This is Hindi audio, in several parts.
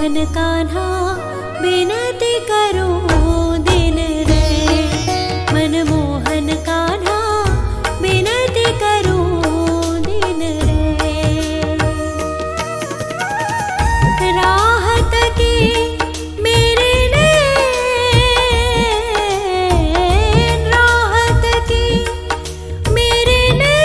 मनमोहन कान्हा विनती करो दिन रे। मनमोहन कान्हा विनती करो दिन रे। राहत की मेरे नैन, राहत की मेरे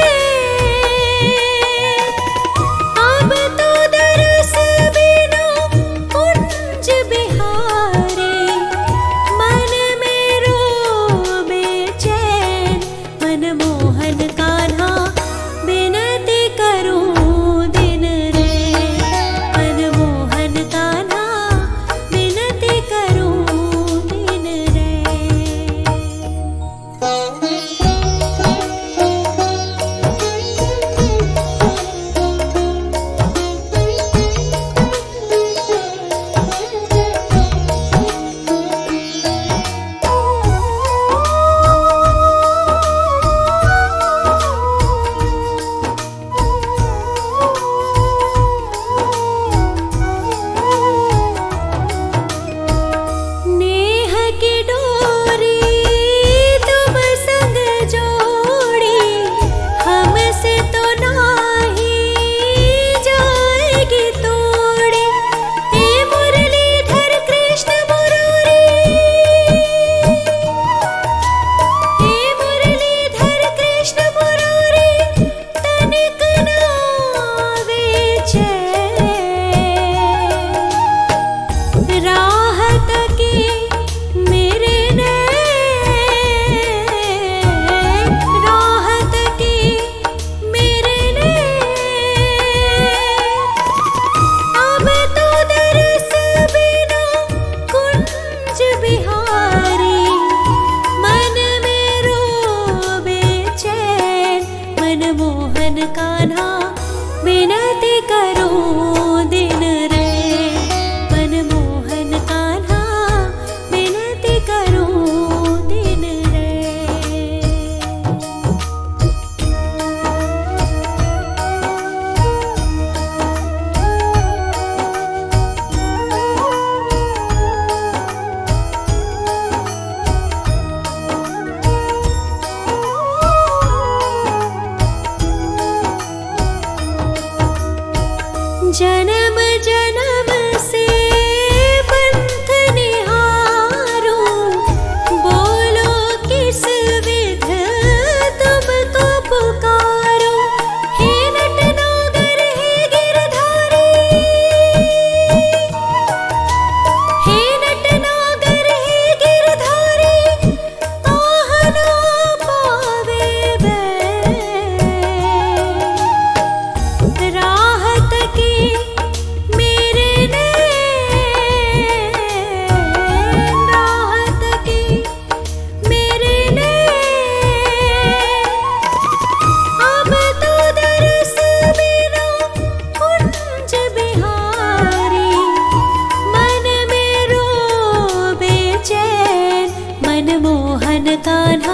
नैन, अब तो दरस बिना कुंज बिहारी। मन में रोबे चैन, मनमोहन कान्हा विनती करो दिन रे। मनमोहन कान्हा विनती करो दिन रे। नेह की डोरी तुम संग जोड़ी, हमसे तो नाही जाएगी तोड़ी। हे मुरलीधर कृष्ण मुरारी, हे मुरलीधर कृष्ण मुरारी, तनिक नावे चैन। राहत की मेरे नैन, राहत की मेरे नैन, अब तो दरस बिना कुंज बिहारी। मन में रोबे चैन, मनमोहन कान्हा विनती करो दिन रे। मनमोहन कान्हा विनती करो दिन रे। जन्म जन्म से पंथ निहारूं, बोलो किस विध तुमको पुकारूं। हे नटनागर हे गिरधारी, हे नटनागर हे गिरधारी, आह ना पावे बैन। राहत की मेरे नैन, राहत की मेरे नैन, अब तो दरस बिना कुंज बिहारी। मन में रोबे चैन, मनमोहन कान्हा